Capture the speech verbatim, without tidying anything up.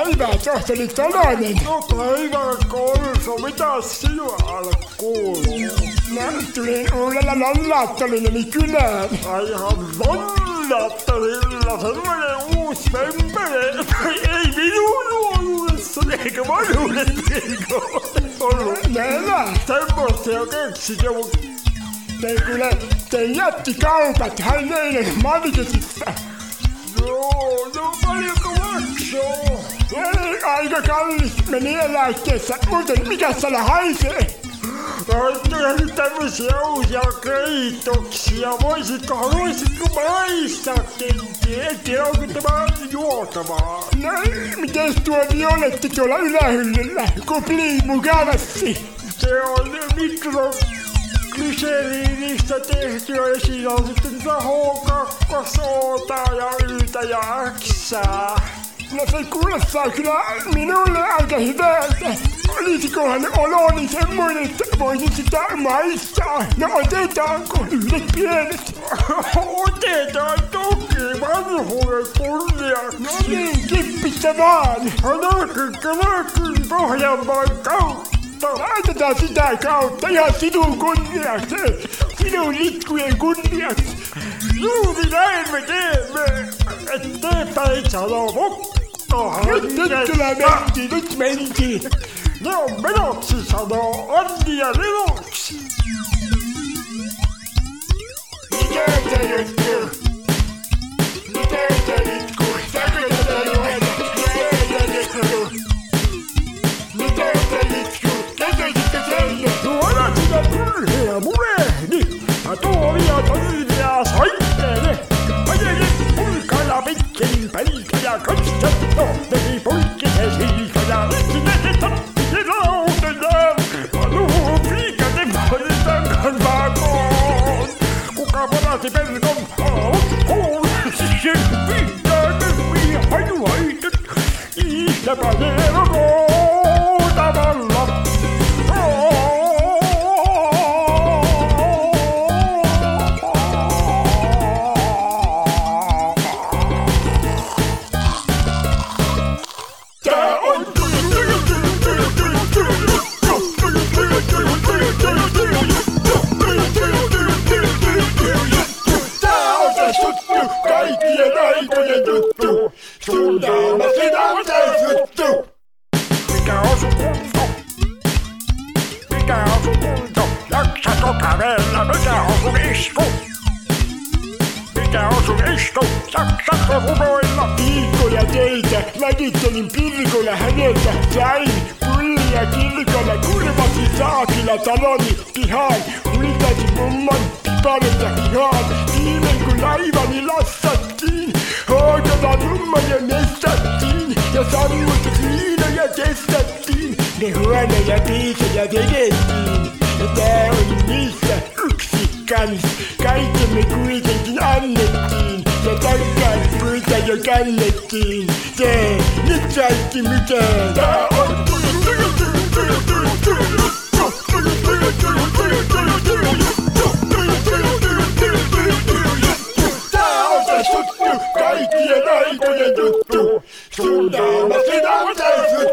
päivää, tuossa oli Tolonen. No päivää koulussa, mitäs sinua alkuun? No, tulin uudella nollaattolineni kylään. Aihan nollaattorilla, semmoinen uusi vempele. Ei minun nuoruudessani, eikä vanhuudessa, eikä ollut. Näillä. Semmoista jo keksit jo. Te kyllä, te jätti kaupat Haineiden marketissa. Joo, no paljonko maksoo? Ei, aika kallis meni eläkkeessä, muuten mikä siellä haisee? Olettehan nyt tämmöisiä uusia keitoksia. Voisitko, haluaisitko maistaa kenties? En tiedä, onko tämä juotavaa. No, mites tuo violetti tuolla ylähyllyllä? Kuplii mukavasti. Se on mikroglyceriinistä tehtyä ja siinä on sitten H kaksi O:ta ja Y:tä ja Xää. No se kuulostaa kyllä minulle aika hyvältä. Olisikohan oloni semmoinen, että voisin sitä maistaa? No otetaanko yhdet pienet? Otetaan toki vanhuuden kunniaksi. No niin, kippistä vaan. Anakin käväkin Pohjanmaan kautta. Laitetaan sitä kautta ihan sinun kunniaksi. Sinun litkujen kunniaksi. Juuri näin me teemme. Et teepä ei sano mutta. Nyt, nyt kyllä mentiin, nyt mentiin. Ne on menoksi, sanoo Anni ja Leloksi. Mikä se juttu? Mikä se juttu? Saanko tätä luoda? Mikä se juttu? Mikä se juttu? Kertoisitko sen? Tuoda sinä pyrheä murehdi. Ja tuovia toivia soitteene. Ajele pulkana pitkin pelkä ja katsetto. Teki poikkisen siika ja yksinäisen tappisen lautenaan. Paluu piikaten valitan kanvakoon. Kuka varasi pelkon haukkoon. Siihen pitää nyrviä hajuhaitet. Niistä panee rokootavalla. Kaikkien aikojen juttu. Sun naama sinä on täys juttu. Mikä on sun kunto? Mikä on sun kunto? Jaksatko kävellä? Mikä on sun isku? Mikä on sun isku? Jaksatko runoilla? Viikkoja teitä, läkittelin pilkolla häneltä, sain pullia kirkolla, kurvasin saakilla taloni pihaan, hultasin mummon piparetta hihaan, viimein kun laivani lassattiin, hookana nummoja mestattiin, ja sammut viinoja testattiin, ne huonoja biisejä vedettiin, ja tää oli niistä yksi kans, kaikkemme kuitenkin annettiin, ja takkaan puita jo kannettiin, se nyt saitti mitään. Tää on Tää on se juttu, kaikkien aikojen juttu. Sun naama sinä on täys juttu.